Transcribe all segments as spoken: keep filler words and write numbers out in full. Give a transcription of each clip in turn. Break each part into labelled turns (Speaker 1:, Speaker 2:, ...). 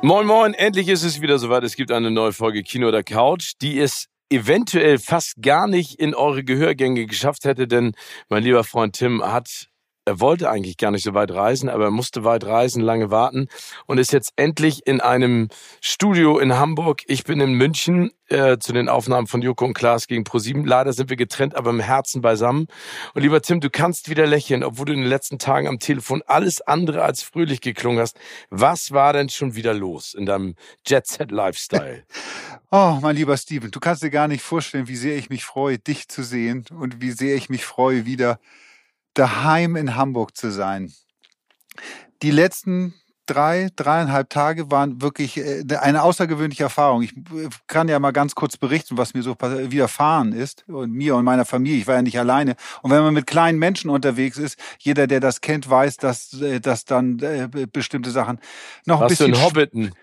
Speaker 1: Moin Moin, endlich ist es wieder soweit. Es gibt eine neue Folge Kino oder Couch, die es eventuell fast gar nicht in eure Gehörgänge geschafft hätte, denn mein lieber Freund Tim hat, er wollte eigentlich gar nicht so weit reisen, aber er musste weit reisen, lange warten und ist jetzt endlich in einem Studio in Hamburg. Ich bin in München äh, zu den Aufnahmen von Joko und Klaas gegen ProSieben. Leider sind wir getrennt, aber im Herzen beisammen. Und lieber Tim, du kannst wieder lächeln, obwohl du in den letzten Tagen am Telefon alles andere als fröhlich geklungen hast. Was war denn schon wieder los in deinem Jet-Set-Lifestyle?
Speaker 2: Oh, mein lieber Steven, du kannst dir gar nicht vorstellen, wie sehr ich mich freue, dich zu sehen und wie sehr ich mich freue, wieder daheim in Hamburg zu sein. Die letzten drei, dreieinhalb Tage waren wirklich eine außergewöhnliche Erfahrung. Ich kann ja mal ganz kurz berichten, was mir so widerfahren ist und mir und meiner Familie. Ich war ja nicht alleine. Und wenn man mit kleinen Menschen unterwegs ist, jeder, der das kennt, weiß, dass, dass dann bestimmte Sachen noch ein
Speaker 1: Was
Speaker 2: bisschen...
Speaker 1: für ein Hobbiten?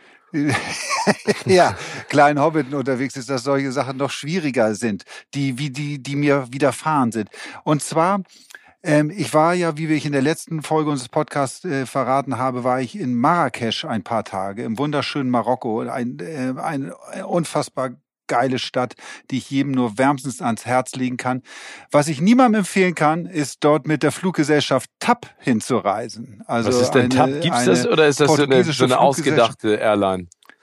Speaker 2: Ja, kleinen Hobbiten unterwegs ist, dass solche Sachen noch schwieriger sind, die, wie die, die mir widerfahren sind. Und zwar, ähm, ich war ja, wie ich in der letzten Folge unseres Podcasts äh, verraten habe, war ich in Marrakesch ein paar Tage, im wunderschönen Marokko, ein, äh, ein unfassbar geile Stadt, die ich jedem nur wärmstens ans Herz legen kann. Was ich niemandem empfehlen kann, ist dort mit der Fluggesellschaft T A P hinzureisen. Also
Speaker 1: was ist denn T A P? Gibt's das oder ist das so eine, so eine ausgedachte Airline?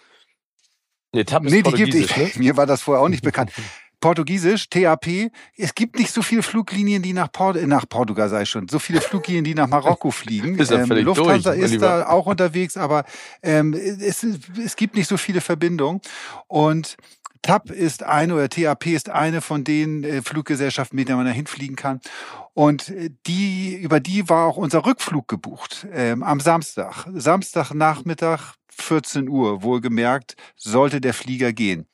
Speaker 1: Nee, T A P ist
Speaker 2: nee, die gibt
Speaker 1: Portugiesisch,
Speaker 2: ich.
Speaker 1: ne?
Speaker 2: Mir war das vorher auch nicht bekannt. Portugiesisch, T A P. Es gibt nicht so viele Fluglinien, die nach, Port nach Portugal, sei schon, so viele Fluglinien, die nach Marokko fliegen.
Speaker 1: Ist ja
Speaker 2: ähm,
Speaker 1: völlig
Speaker 2: Lufthansa
Speaker 1: durch,
Speaker 2: ist da auch unterwegs, aber ähm, es, es gibt nicht so viele Verbindungen. Und T A P ist eine oder T A P ist eine von den äh, Fluggesellschaften, mit denen man da hinfliegen kann. Und die, über die war auch unser Rückflug gebucht, ähm, am Samstag. Samstagnachmittag, vierzehn Uhr, wohlgemerkt, sollte der Flieger gehen.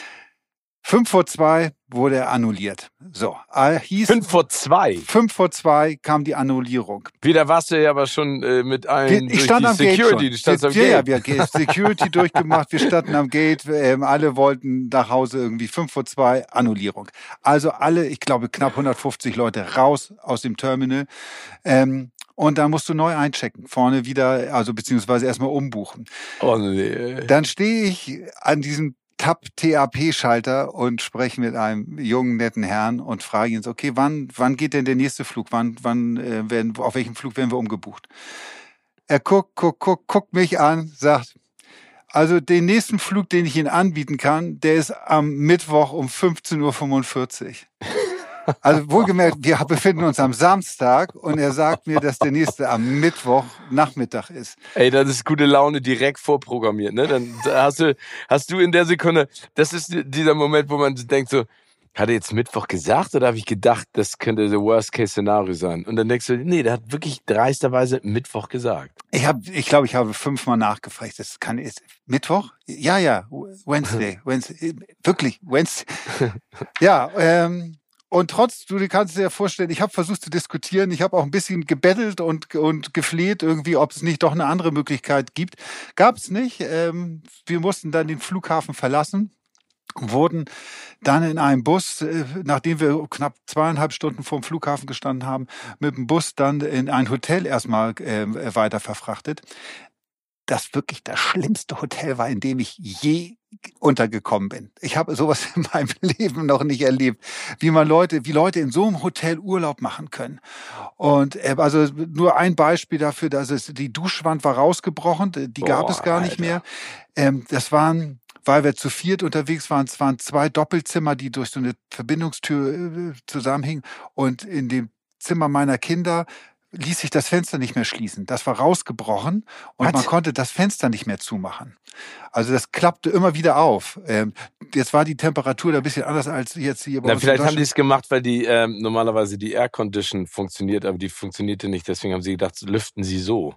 Speaker 2: Fünf vor zwei wurde er annulliert. So, äh, hieß.
Speaker 1: Fünf vor zwei?
Speaker 2: Fünf vor zwei kam die Annullierung.
Speaker 1: Wieder warst du ja aber schon äh, mit allen
Speaker 2: ich stand am
Speaker 1: Security.
Speaker 2: Gate schon.
Speaker 1: Du am
Speaker 2: ja,
Speaker 1: Gate.
Speaker 2: Ja, wir haben Security durchgemacht. Wir standen am Gate. Ähm, alle wollten nach Hause irgendwie. Fünf vor zwei Annullierung. Also alle, ich glaube, knapp hundertfünfzig Leute raus aus dem Terminal. Ähm, Und dann musst du neu einchecken. Vorne wieder, also beziehungsweise erstmal umbuchen.
Speaker 1: Oh nee.
Speaker 2: Dann stehe ich an diesem T A P-T A P-Schalter und spreche mit einem jungen, netten Herrn und frage ihn so, okay, wann, wann geht denn der nächste Flug? Wann, wann äh, werden, auf welchem Flug werden wir umgebucht? Er guckt, guckt, guckt, guckt mich an, sagt, also den nächsten Flug, den ich Ihnen anbieten kann, der ist am Mittwoch um fünfzehn Uhr fünfundvierzig. Also wohlgemerkt, wir befinden uns am Samstag und er sagt mir, dass der nächste am Mittwoch Nachmittag ist.
Speaker 1: Ey, das ist gute Laune direkt vorprogrammiert, ne? Dann hast du, hast du in der Sekunde, das ist dieser Moment, wo man denkt so, hat er jetzt Mittwoch gesagt oder habe ich gedacht, das könnte der Worst-Case-Szenario sein? Und dann denkst du, nee, der hat wirklich dreisterweise Mittwoch gesagt.
Speaker 2: Ich habe, ich glaube, ich habe fünfmal nachgefragt. Das kann ist Mittwoch? Ja, ja, Wednesday, Wednesday, wirklich Wednesday. Ja, ähm. Und trotz, du kannst dir ja vorstellen, ich habe versucht zu diskutieren, ich habe auch ein bisschen gebettelt und, und gefleht irgendwie, ob es nicht doch eine andere Möglichkeit gibt. Gab es nicht. Ähm, wir mussten dann den Flughafen verlassen, wurden dann in einem Bus, äh, nachdem wir knapp zweieinhalb Stunden vor dem Flughafen gestanden haben, mit dem Bus dann in ein Hotel erstmal äh, weiter verfrachtet. Das wirklich das schlimmste Hotel war, in dem ich je untergekommen bin. Ich habe sowas in meinem Leben noch nicht erlebt, wie man Leute, wie Leute in so einem Hotel Urlaub machen können. Und äh, also nur ein Beispiel dafür, dass es die Duschwand war rausgebrochen, die
Speaker 1: Boah,
Speaker 2: gab es gar nicht
Speaker 1: Alter.
Speaker 2: mehr. Ähm, das waren, weil wir zu viert unterwegs waren, es waren zwei Doppelzimmer, die durch so eine Verbindungstür äh, zusammenhingen. Und in dem Zimmer meiner Kinder ließ sich das Fenster nicht mehr schließen. Das war rausgebrochen und
Speaker 1: What?
Speaker 2: man konnte das Fenster nicht mehr zumachen. Also das klappte immer wieder auf. Ähm, jetzt war die Temperatur da ein bisschen anders als jetzt hier bei
Speaker 1: Na,
Speaker 2: uns
Speaker 1: vielleicht
Speaker 2: in
Speaker 1: haben die
Speaker 2: Deutschland.
Speaker 1: es gemacht, weil die ähm, normalerweise die Air Condition funktioniert, aber die funktionierte nicht. Deswegen haben sie gedacht, lüften sie so.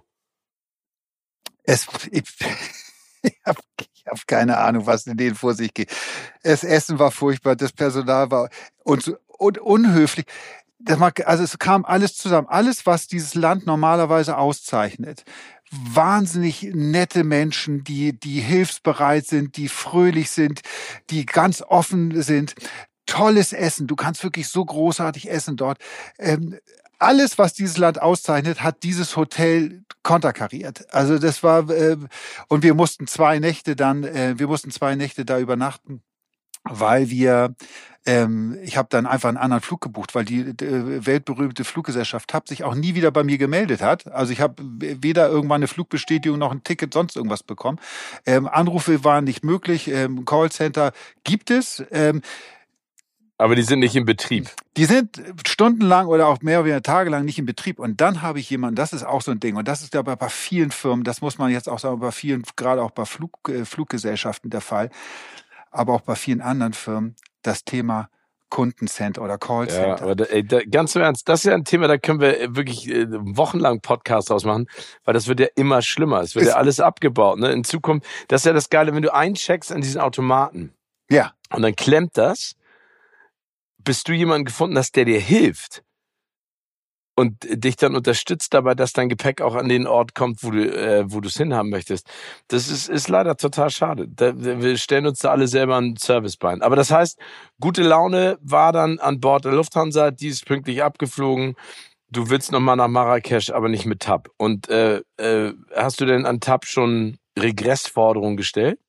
Speaker 2: Es, ich ich habe ich hab keine Ahnung, was in denen vor sich geht. Das Essen war furchtbar, das Personal war und, so- und unhöflich. Das mag, also es kam alles zusammen. Alles, was dieses Land normalerweise auszeichnet. Wahnsinnig nette Menschen, die, die hilfsbereit sind, die fröhlich sind, die ganz offen sind. Tolles Essen. Du kannst wirklich so großartig essen dort. Ähm, alles, was dieses Land auszeichnet, hat dieses Hotel konterkariert. Also das war, äh, und wir mussten zwei Nächte dann, äh, wir mussten zwei Nächte da übernachten, weil wir, ähm, ich habe dann einfach einen anderen Flug gebucht, weil die äh, weltberühmte Fluggesellschaft T A P sich auch nie wieder bei mir gemeldet hat. Also ich habe weder irgendwann eine Flugbestätigung noch ein Ticket, sonst irgendwas bekommen. Ähm, Anrufe waren nicht möglich, ähm, Callcenter gibt es. Ähm,
Speaker 1: Aber die sind nicht in Betrieb.
Speaker 2: Die sind stundenlang oder auch mehr oder weniger tagelang nicht in Betrieb. Und dann habe ich jemanden, das ist auch so ein Ding. Und das ist ja bei, bei vielen Firmen, das muss man jetzt auch sagen, bei vielen, gerade auch bei Flug, äh, Fluggesellschaften der Fall, aber auch bei vielen anderen Firmen, das Thema Kundencenter oder Callcenter.
Speaker 1: Ja, aber da, ey, da, ganz im Ernst, das ist ja ein Thema, da können wir wirklich äh, wochenlang Podcasts ausmachen, weil das wird ja immer schlimmer. Es wird
Speaker 2: Ist-
Speaker 1: ja alles abgebaut. Ne? In Zukunft, das ist ja das Geile, wenn du eincheckst an diesen Automaten
Speaker 2: Ja,
Speaker 1: und dann klemmt das, bis du jemanden gefunden hast, der dir hilft und dich dann unterstützt dabei, dass dein Gepäck auch an den Ort kommt, wo du äh, wo du es hinhaben möchtest. Das ist ist leider total schade. Da, wir stellen uns da alle selber ein Servicebein. Aber das heißt, gute Laune war dann an Bord der Lufthansa, die ist pünktlich abgeflogen. Du willst nochmal nach Marrakesch, aber nicht mit T A P. Und äh, äh, hast du denn an T A P schon Regressforderungen gestellt?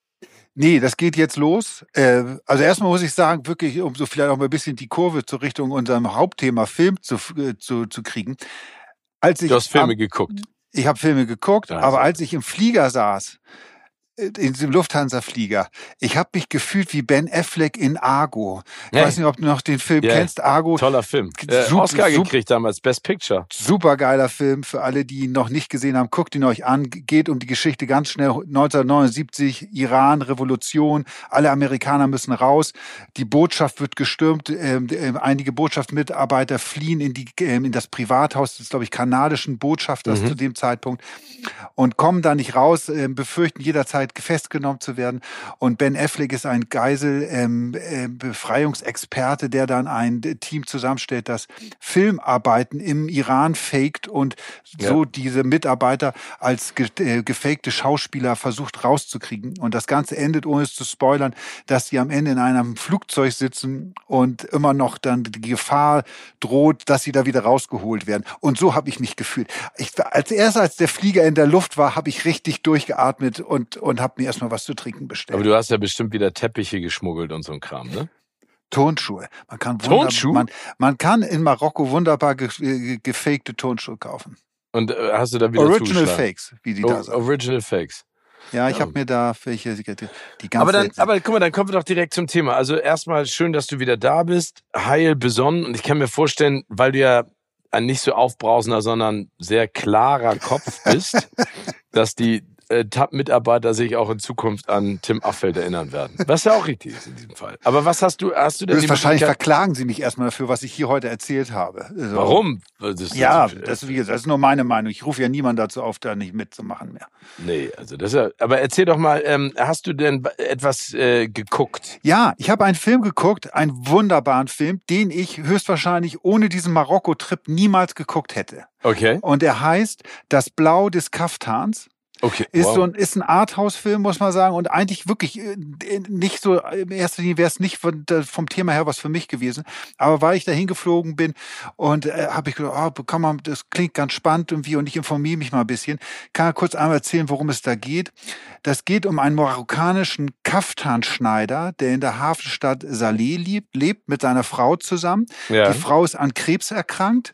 Speaker 2: nee, das geht jetzt los. Äh, also erstmal muss ich sagen, wirklich, um so vielleicht auch mal ein bisschen die Kurve zur Richtung unserem Hauptthema Film zu, äh, zu, zu kriegen. Als ich
Speaker 1: Du hast Filme
Speaker 2: am-
Speaker 1: geguckt.
Speaker 2: Ich habe Filme geguckt,
Speaker 1: Also.
Speaker 2: aber als ich im Flieger saß, in diesem Lufthansa-Flieger, ich habe mich gefühlt wie Ben Affleck in Argo. Ich
Speaker 1: Hey.
Speaker 2: weiß nicht, ob du noch den Film
Speaker 1: Ja.
Speaker 2: kennst, Argo.
Speaker 1: Toller Film. Äh,
Speaker 2: Super,
Speaker 1: Oscar
Speaker 2: super.
Speaker 1: gekriegt damals, Best Picture.
Speaker 2: Super geiler Film für alle, die ihn noch nicht gesehen haben. Guckt ihn euch an. Geht um die Geschichte ganz schnell. neunzehnhundertneunundsiebzig, Iran, Revolution. Alle Amerikaner müssen raus. Die Botschaft wird gestürmt. Ähm, äh, einige Botschaftsmitarbeiter fliehen in, die, ähm, in das Privathaus des, glaube ich, kanadischen Botschafters
Speaker 1: Mhm.
Speaker 2: zu dem Zeitpunkt und kommen da nicht raus, ähm, befürchten jederzeit festgenommen zu werden. Und Ben Affleck ist ein Geisel, ähm, äh, Befreiungsexperte, der dann ein Team zusammenstellt, das Filmarbeiten im Iran faked und so
Speaker 1: Ja.
Speaker 2: diese Mitarbeiter als ge äh, gefakte Schauspieler versucht rauszukriegen. Und das Ganze endet, ohne es zu spoilern, dass sie am Ende in einem Flugzeug sitzen und immer noch dann die Gefahr droht, dass sie da wieder rausgeholt werden. Und so habe ich mich gefühlt. Ich, als erst als der Flieger in der Luft war, habe ich richtig durchgeatmet und, und habe mir erstmal was zu trinken bestellt.
Speaker 1: Aber du hast ja bestimmt wieder Teppiche geschmuggelt und so ein Kram, ne?
Speaker 2: Turnschuhe. Man kann, wunderbar,
Speaker 1: Turnschuhe?
Speaker 2: man, man kann in Marokko wunderbar ge ge gefakte Turnschuhe kaufen.
Speaker 1: Und äh, hast du da wieder
Speaker 2: Original
Speaker 1: zugeschlagen?
Speaker 2: Fakes, wie die
Speaker 1: O
Speaker 2: da sagen.
Speaker 1: Original Fakes.
Speaker 2: Ja, ich
Speaker 1: Ja.
Speaker 2: habe mir da welche, die ganz
Speaker 1: Aber dann,
Speaker 2: selten-
Speaker 1: aber guck mal, dann kommen wir doch direkt zum Thema. Also erstmal schön, dass du wieder da bist, heil besonnen. Und ich kann mir vorstellen, weil du ja ein nicht so aufbrausender, sondern sehr klarer Kopf bist, dass die äh, T A P-Mitarbeiter sich auch in Zukunft an Tim Affeld erinnern werden. Was ja auch richtig ist in diesem Fall. Aber was hast du, hast du denn die
Speaker 2: Wahrscheinlich
Speaker 1: Möglichkeit-
Speaker 2: verklagen sie mich erstmal dafür, was ich hier heute erzählt habe. Also,
Speaker 1: Warum? Das ist
Speaker 2: Ja,
Speaker 1: das,
Speaker 2: das, ist, wie gesagt, das ist nur meine Meinung. Ich rufe ja niemanden dazu auf, da nicht mitzumachen mehr.
Speaker 1: Nee, also das ist ja, aber erzähl doch mal, ähm, hast du denn etwas äh, geguckt?
Speaker 2: Ja, ich habe einen Film geguckt, einen wunderbaren Film, den ich höchstwahrscheinlich ohne diesen Marokko-Trip niemals geguckt hätte.
Speaker 1: Okay.
Speaker 2: Und er heißt Das Blau des Kaftans.
Speaker 1: Okay.
Speaker 2: Ist
Speaker 1: wow.
Speaker 2: so ein, ist ein Arthouse-Film, muss man sagen, und eigentlich wirklich äh, nicht so, in erster Linie wäre es nicht von, vom Thema her was für mich gewesen, aber weil ich da hingeflogen bin und äh, habe ich gedacht, oh, kann man, das klingt ganz spannend irgendwie und ich informiere mich mal ein bisschen, kann kurz einmal erzählen, worum es da geht. Das geht um einen marokkanischen Kaftanschneider, der in der Hafenstadt Saleh lebt, lebt mit seiner Frau zusammen.
Speaker 1: Ja.
Speaker 2: Die Frau ist an Krebs erkrankt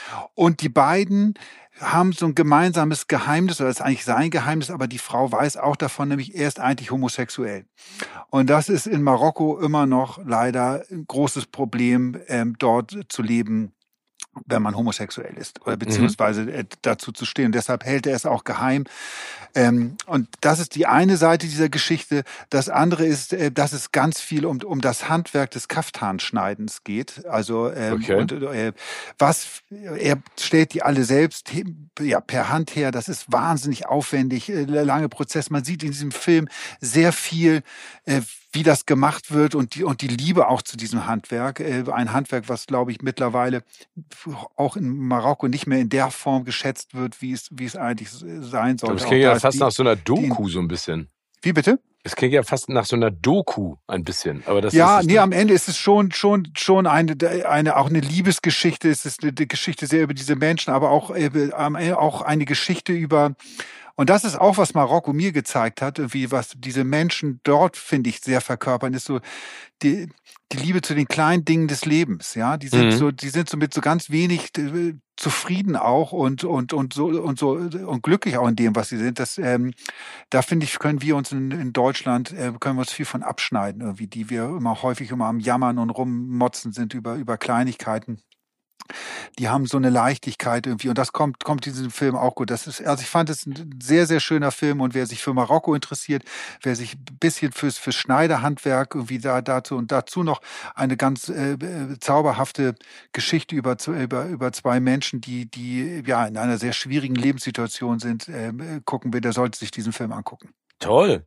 Speaker 2: und die beiden haben so ein gemeinsames Geheimnis, oder das ist eigentlich sein Geheimnis, aber die Frau weiß auch davon, nämlich er ist eigentlich homosexuell. Und das ist in Marokko immer noch leider ein großes Problem, ähm, dort zu leben, wenn man homosexuell ist oder beziehungsweise äh, dazu zu stehen. Und deshalb hält er es auch geheim. Ähm, und das ist die eine Seite dieser Geschichte. Das andere ist, äh, dass es ganz viel um, um das Handwerk des Kaftanschneidens geht. Also ähm,
Speaker 1: Okay.
Speaker 2: und äh, was er stellt die alle selbst ja, per Hand her. Das ist wahnsinnig aufwendig, äh, lange Prozess. Man sieht in diesem Film sehr viel, äh, wie das gemacht wird und die und die Liebe auch zu diesem Handwerk. Äh, ein Handwerk, was glaube ich mittlerweile auch in Marokko nicht mehr in der Form geschätzt wird, wie es wie es eigentlich sein sollte.
Speaker 1: Das
Speaker 2: Auch
Speaker 1: klingt
Speaker 2: da
Speaker 1: ja
Speaker 2: ist
Speaker 1: fast
Speaker 2: die-
Speaker 1: nach so einer Doku so ein bisschen.
Speaker 2: Wie bitte?
Speaker 1: Es klingt ja fast nach so einer Doku ein bisschen, aber das
Speaker 2: ja,
Speaker 1: ist es
Speaker 2: nee,
Speaker 1: nicht.
Speaker 2: am Ende ist es schon, schon, schon eine, eine, auch eine Liebesgeschichte. Es ist eine, eine Geschichte sehr über diese Menschen, aber auch, äh, am Ende auch eine Geschichte über, und das ist auch, was Marokko mir gezeigt hat, irgendwie, was diese Menschen dort, finde ich, sehr verkörpern, ist so die, die Liebe zu den kleinen Dingen des Lebens, ja. Die sind
Speaker 1: Mhm.
Speaker 2: so, die sind so mit so ganz wenig äh, zufrieden auch und, und, und so, und so, und glücklich auch in dem, was sie sind. Das, ähm, da finde ich, können wir uns in, in Deutschland, äh, können wir uns viel von abschneiden, irgendwie, die wir immer häufig immer am Jammern und rummotzen sind über, über Kleinigkeiten. Die haben so eine Leichtigkeit irgendwie und das kommt, kommt in diesem Film auch gut. Das ist, also ich fand es ein sehr, sehr schöner Film und wer sich für Marokko interessiert, wer sich ein bisschen fürs, fürs Schneiderhandwerk irgendwie da, dazu und dazu noch eine ganz äh, äh, zauberhafte Geschichte über, über, über zwei Menschen, die, die ja in einer sehr schwierigen Lebenssituation sind, äh, gucken will, der sollte sich diesen Film angucken.
Speaker 1: Toll.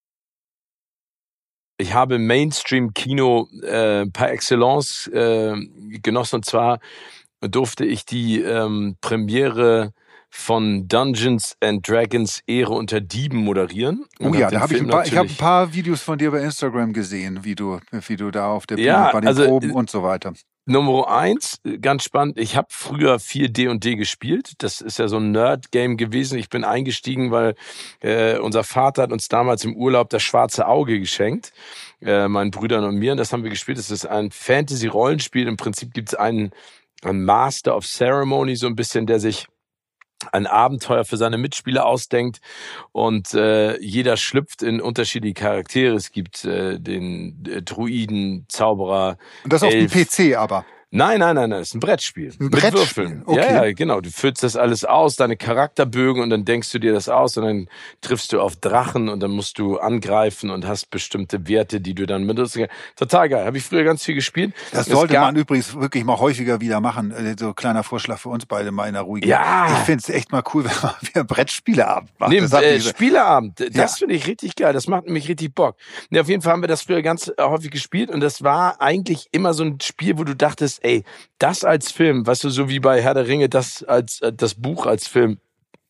Speaker 1: Ich habe Mainstream-Kino äh, par excellence äh, genossen. Und zwar durfte ich die ähm, Premiere von Dungeons and Dragons Ehre unter Dieben moderieren.
Speaker 2: Oh ja, da habe ich ein paar, ich habe ein paar Videos von dir bei Instagram gesehen, wie du, wie du da auf der Bühne
Speaker 1: ja,
Speaker 2: bei den
Speaker 1: also,
Speaker 2: Proben und so weiter.
Speaker 1: Nummer eins, ganz spannend, ich habe früher viel D und D gespielt. Das ist ja so ein Nerd-Game gewesen. Ich bin eingestiegen, weil äh, unser Vater hat uns damals im Urlaub das schwarze Auge geschenkt, äh, meinen Brüdern und mir. Und das haben wir gespielt. Das ist ein Fantasy-Rollenspiel. Im Prinzip gibt es einen, einen Master of Ceremony, so ein bisschen, der sich ein Abenteuer für seine Mitspieler ausdenkt und äh, jeder schlüpft in unterschiedliche Charaktere. Es gibt äh, den äh, Druiden, Zauberer,
Speaker 2: Und das auf dem P C aber?
Speaker 1: Nein, nein, nein, nein, das ist ein Brettspiel.
Speaker 2: Ein
Speaker 1: mit
Speaker 2: Brettspiel,
Speaker 1: Würfeln.
Speaker 2: okay.
Speaker 1: Ja, ja, genau. Du füllst das alles aus, deine Charakterbögen und dann denkst du dir das aus und dann triffst du auf Drachen und dann musst du angreifen und hast bestimmte Werte, die du dann benutzt. Total geil. Habe ich früher ganz viel gespielt.
Speaker 2: Das sollte man übrigens wirklich mal häufiger wieder machen. So kleiner Vorschlag für uns beide mal in der ruhigen.
Speaker 1: Ja.
Speaker 2: Ich finde es echt mal cool, wenn man wieder Brettspieleabend macht.
Speaker 1: Nee,
Speaker 2: Das hat
Speaker 1: äh,
Speaker 2: diese-
Speaker 1: Spieleabend, das
Speaker 2: Ja.
Speaker 1: finde ich richtig geil. Das macht nämlich richtig Bock. Nee, auf jeden Fall haben wir das früher ganz äh, häufig gespielt und das war eigentlich immer so ein Spiel, wo du dachtest, ey, das als Film, weißt du, so wie bei Herr der Ringe, das als äh, das Buch als Film.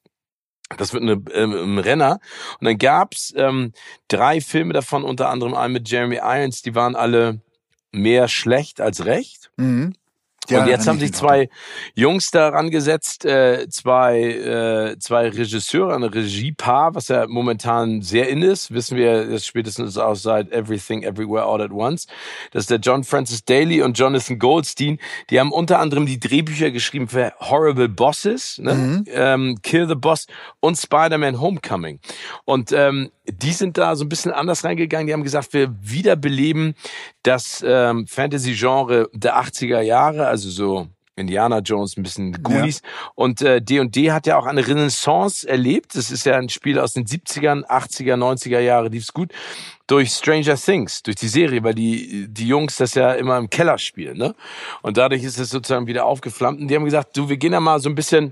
Speaker 1: Das wird eine, ähm, ein Renner. Und dann gab's ähm, drei Filme davon, unter anderem einen mit Jeremy Irons, die waren alle mehr schlecht als recht.
Speaker 2: Mhm. Ja,
Speaker 1: und jetzt
Speaker 2: dann
Speaker 1: haben sich
Speaker 2: nicht
Speaker 1: zwei Jungs daran gesetzt, äh, zwei, äh, zwei Regisseure, ein Regiepaar, was ja momentan sehr in ist, wissen wir jetzt spätestens auch seit Everything Everywhere All at Once. Das ist der John Francis Daley und Jonathan Goldstein. Die haben unter anderem die Drehbücher geschrieben für Horrible Bosses, ne?
Speaker 2: Mhm.
Speaker 1: ähm, Kill the Boss und Spider-Man Homecoming. Und ähm, die sind da so ein bisschen anders reingegangen. Die haben gesagt, wir wiederbeleben das ähm, Fantasy-Genre der achtziger Jahre, also so Indiana Jones, ein bisschen Goonies. Ja. Und äh, D und D hat ja auch eine Renaissance erlebt. Das ist ja ein Spiel aus den siebzigern, achtziger, neunziger Jahre, lief's gut. Durch Stranger Things, durch die Serie, weil die die Jungs das ja immer im Keller spielen, ne? Und dadurch ist es sozusagen wieder aufgeflammt. Und die haben gesagt, du, wir gehen da mal so ein bisschen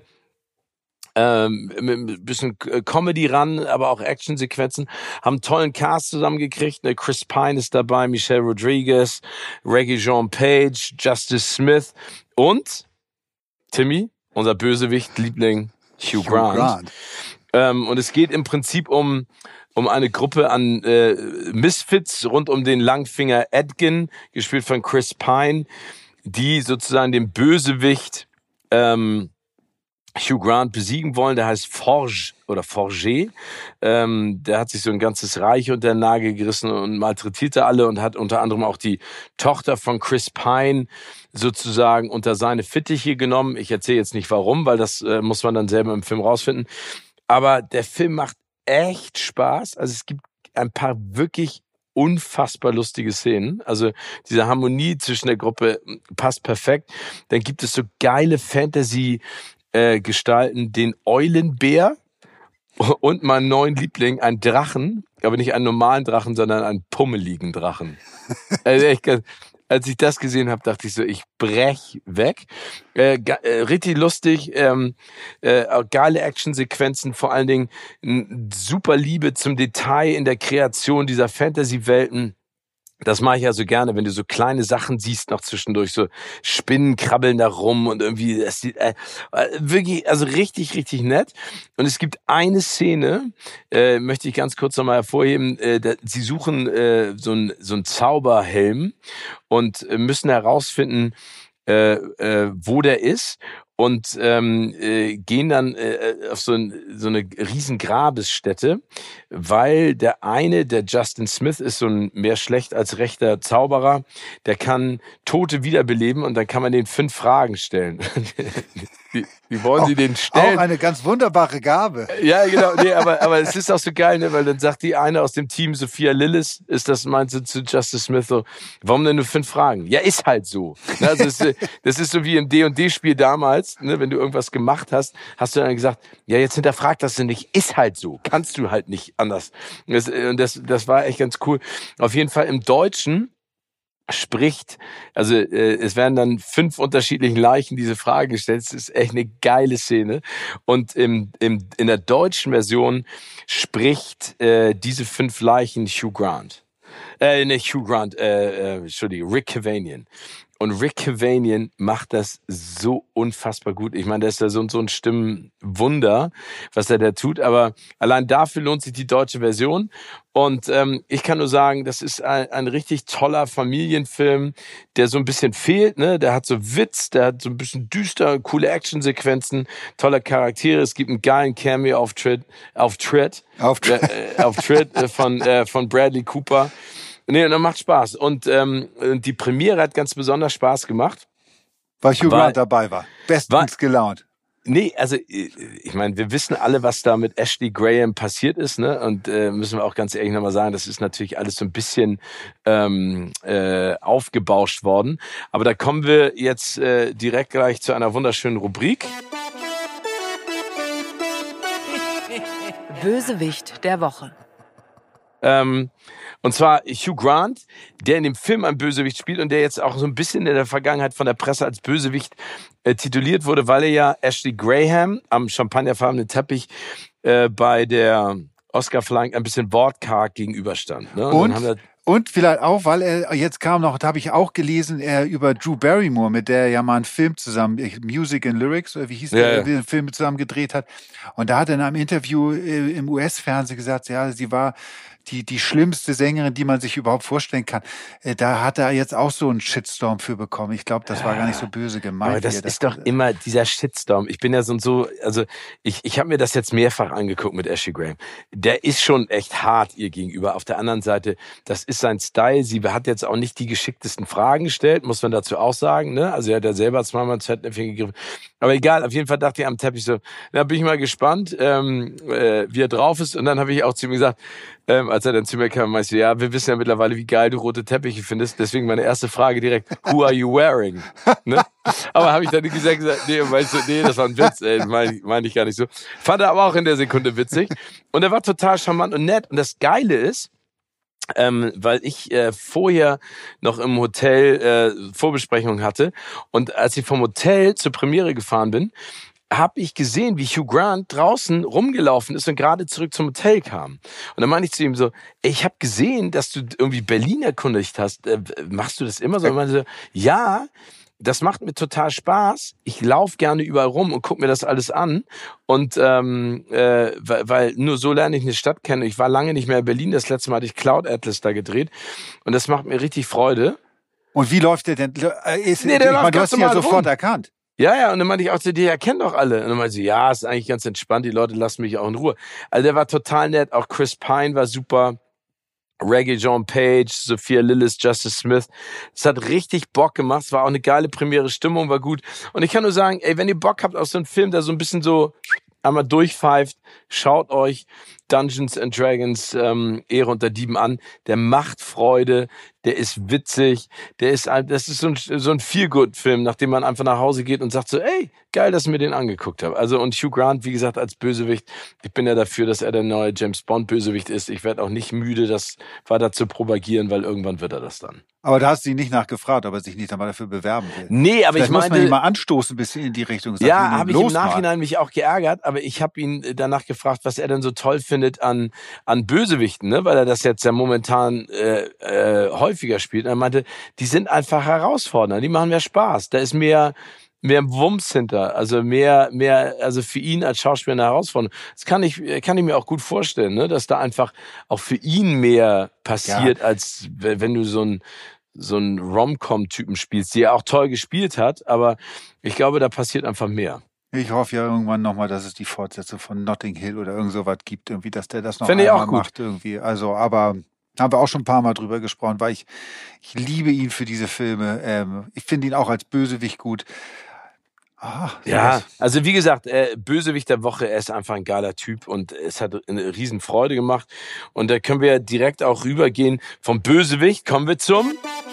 Speaker 1: Ähm, mit ein bisschen Comedy ran, aber auch Actionsequenzen, haben einen tollen Cast zusammengekriegt. Ne? Chris Pine ist dabei, Michelle Rodriguez, Regé-Jean Page, Justice Smith und Timmy, unser Bösewicht-Liebling Hugh, Hugh Grant. Grant. Ähm, und es geht im Prinzip um um eine Gruppe an äh, Misfits rund um den Langfinger Edgin, gespielt von Chris Pine, die sozusagen den Bösewicht ähm, Hugh Grant besiegen wollen. Der heißt Forge oder Forger. Ähm, der hat sich so ein ganzes Reich unter den Nagel gerissen und malträtierte alle und hat unter anderem auch die Tochter von Chris Pine sozusagen unter seine Fittiche genommen. Ich erzähle jetzt nicht warum, weil das äh, muss man dann selber im Film rausfinden. Aber der Film macht echt Spaß. Also es gibt ein paar wirklich unfassbar lustige Szenen. Also diese Harmonie zwischen der Gruppe passt perfekt. Dann gibt es so geile Fantasy Äh, gestalten, den Eulenbär und meinen neuen Liebling, einen Drachen, aber nicht einen normalen Drachen, sondern einen pummeligen Drachen. Also echt, als ich das gesehen habe, dachte ich so, ich brech weg. Äh, äh, richtig lustig, ähm, äh, geile Actionsequenzen, vor allen Dingen super Liebe zum Detail in der Kreation dieser Fantasy-Welten. Das mache ich ja so gerne, wenn du so kleine Sachen siehst noch zwischendurch, so Spinnen krabbeln da rum und irgendwie, das sieht äh, wirklich, also richtig, richtig nett. Und es gibt eine Szene, äh, möchte ich ganz kurz nochmal hervorheben, äh, da, sie suchen äh, so ein so ein Zauberhelm und äh, müssen herausfinden, äh, äh, wo der ist. Und ähm, äh, gehen dann äh, auf so, ein, so eine riesen Grabesstätte, weil der eine, der Justin Smith, ist so ein mehr schlecht als rechter Zauberer, der kann Tote wiederbeleben und dann kann man den fünf Fragen stellen. Wie, wie wollen
Speaker 2: auch,
Speaker 1: Sie den stellen?
Speaker 2: Auch eine ganz wunderbare Gabe.
Speaker 1: Ja, genau. Nee, aber, aber es ist auch so geil, ne? Weil dann sagt die eine aus dem Team, Sophia Lillis, ist das, meint sie zu Justice Smith so, warum denn nur fünf Fragen? Ja, ist halt so. Ne? Also das, ist, das ist so wie im D und D-Spiel damals, ne? Wenn du irgendwas gemacht hast, hast du dann gesagt, ja, jetzt hinterfragt das du nicht, ist halt so. Kannst du halt nicht anders. Das, das, das war echt ganz cool. Auf jeden Fall im Deutschen spricht, also äh, es werden dann fünf unterschiedlichen Leichen diese Frage gestellt. Es ist echt eine geile Szene. Und im, im, in der deutschen Version spricht äh, diese fünf Leichen Hugh Grant. Äh, nicht Hugh Grant, äh, äh, Entschuldigung, Rick Cavanian. Und Rick Cavanian macht das so unfassbar gut. Ich meine, der ist ja so, so ein Stimmenwunder, was er da tut. Aber allein dafür lohnt sich die deutsche Version. Und ähm, ich kann nur sagen, das ist ein, ein richtig toller Familienfilm, der so ein bisschen fehlt. Ne? Der hat so Witz, der hat so ein bisschen düster, coole Actionsequenzen, tolle Charaktere. Es gibt einen geilen Cameo-Auftritt auf Tritt, auf Tritt, äh, auf Tritt äh, von äh, von Bradley Cooper. Nee, und das macht Spaß. Und ähm, die Premiere hat ganz besonders Spaß gemacht.
Speaker 2: Weil Hugh Grant dabei war. Bestens war, gelaunt.
Speaker 1: Nee, also ich meine, wir wissen alle, was da mit Ashley Graham passiert ist, ne? Und äh, müssen wir auch ganz ehrlich nochmal sagen, das ist natürlich alles so ein bisschen ähm, äh, aufgebauscht worden. Aber da kommen wir jetzt äh, direkt gleich zu einer wunderschönen Rubrik.
Speaker 3: Bösewicht der Woche.
Speaker 1: Ähm, und zwar Hugh Grant, der in dem Film ein Bösewicht spielt und der jetzt auch so ein bisschen in der Vergangenheit von der Presse als Bösewicht äh, tituliert wurde, weil er ja Ashley Graham am champagnerfarbenen Teppich äh, bei der Oscarverleihung ein bisschen wortkarg gegenüberstand. Ne?
Speaker 2: Und, und, dann und vielleicht auch, weil er jetzt kam noch, da habe ich auch gelesen, er über Drew Barrymore, mit der er ja mal einen Film zusammen, Music and Lyrics, oder wie hieß der, ja, der einen Film zusammen gedreht hat. Und da hat er in einem Interview äh, im U S-Fernsehen gesagt, ja, sie war die die schlimmste Sängerin, die man sich überhaupt vorstellen kann. Äh, da hat er jetzt auch so einen Shitstorm für bekommen. Ich glaube, das war gar nicht so böse gemeint.
Speaker 1: Aber das ist doch immer dieser Shitstorm. Ich bin ja so und so, also ich ich habe mir das jetzt mehrfach angeguckt mit Ashley Graham. Der ist schon echt hart ihr gegenüber. Auf der anderen Seite, das ist sein Style. Sie hat jetzt auch nicht die geschicktesten Fragen gestellt, muss man dazu auch sagen. Ne? Also er hat ja selber zweimal ins Fettnäpfchen gegriffen. Aber egal, auf jeden Fall dachte ich am Teppich so, da bin ich mal gespannt, ähm, äh, wie er drauf ist. Und dann habe ich auch zu ihm gesagt, ähm, als er dann zu mir kam, meinte ich, ja, wir wissen ja mittlerweile, wie geil du rote Teppiche findest. Deswegen meine erste Frage direkt, who are you wearing? Ne? Aber habe ich dann gesagt, gesagt nee, meinst du, nee, das war ein Witz, ey, meine mein ich gar nicht so. Fand er aber auch in der Sekunde witzig. Und er war total charmant und nett. Und das Geile ist, Ähm, weil ich äh, vorher noch im Hotel äh, Vorbesprechung hatte und als ich vom Hotel zur Premiere gefahren bin, habe ich gesehen, wie Hugh Grant draußen rumgelaufen ist und gerade zurück zum Hotel kam. Und dann meinte ich zu ihm so, ey, ich habe gesehen, dass du irgendwie Berlin erkundigt hast. Äh, machst du das immer so? Und meinte so, ja, das macht mir total Spaß. Ich laufe gerne überall rum und guck mir das alles an. Und ähm, äh, weil, weil nur so lerne ich eine Stadt kennen. Ich war lange nicht mehr in Berlin. Das letzte Mal hatte ich Cloud Atlas da gedreht. Und das macht mir richtig Freude.
Speaker 2: Und wie läuft der denn? Ist,
Speaker 1: nee, der
Speaker 2: ich
Speaker 1: läuft
Speaker 2: meine, du hast ihn ja sofort
Speaker 1: rum.
Speaker 2: erkannt.
Speaker 1: Ja, ja, und dann meinte ich auch zu dir, er kennt doch alle. Und dann meinte sie, ja, ist eigentlich ganz entspannt, die Leute lassen mich auch in Ruhe. Also der war total nett, auch Chris Pine war super, Reggae-John Page, Sophia Lillis, Justice Smith. Es hat richtig Bock gemacht, es war auch eine geile Premiere, Stimmung war gut. Und ich kann nur sagen, ey, wenn ihr Bock habt auf so einen Film, der so ein bisschen so einmal durchpfeift, schaut euch Dungeons and Dragons ähm, Ehre unter Dieben an. Der macht Freude, der ist witzig, der ist das ist so ein, so ein Feel-Good-Film, nachdem man einfach nach Hause geht und sagt so, ey, geil, dass ich mir den angeguckt habe. Also und Hugh Grant, wie gesagt, als Bösewicht, ich bin ja dafür, dass er der neue James Bond Bösewicht ist. Ich werde auch nicht müde, das weiter zu propagieren, weil irgendwann wird er das dann.
Speaker 2: Aber da hast du ihn nicht nachgefragt, ob er sich nicht einmal dafür bewerben will.
Speaker 1: Nee, aber
Speaker 2: Vielleicht
Speaker 1: ich meine,
Speaker 2: muss man ihn mal anstoßen, bis in die Richtung sagt.
Speaker 1: Ja, habe ich im Nachhinein mal. mich auch geärgert, aber ich habe ihn danach danach gefragt, was er denn so toll findet an an Bösewichten, ne? Weil er das jetzt ja momentan äh, äh, häufiger spielt. Und er meinte, die sind einfach herausfordernd, die machen mehr Spaß. Da ist mehr mehr Wumms hinter, also mehr mehr, also für ihn als Schauspieler eine Herausforderung. Das kann ich kann ich mir auch gut vorstellen, ne? Dass da einfach auch für ihn mehr passiert, ja, als wenn du so ein so einen Rom-Com-Typen spielst, die er auch toll gespielt hat, aber ich glaube, da passiert einfach mehr.
Speaker 2: Ich hoffe ja irgendwann nochmal, dass es die Fortsetzung von Notting Hill oder irgend sowas gibt, irgendwie, dass der das noch
Speaker 1: Finde ich
Speaker 2: einmal
Speaker 1: auch gut.
Speaker 2: macht irgendwie. Also, aber haben wir auch schon ein paar Mal drüber gesprochen, weil ich, ich liebe ihn für diese Filme. Ähm, ich finde ihn auch als Bösewicht gut. Ah,
Speaker 1: Ja,
Speaker 2: sowas.
Speaker 1: also wie gesagt, äh, Bösewicht der Woche, er ist einfach ein geiler Typ und es hat eine riesen Freude gemacht. Und da können wir direkt auch rübergehen. Vom Bösewicht kommen wir zum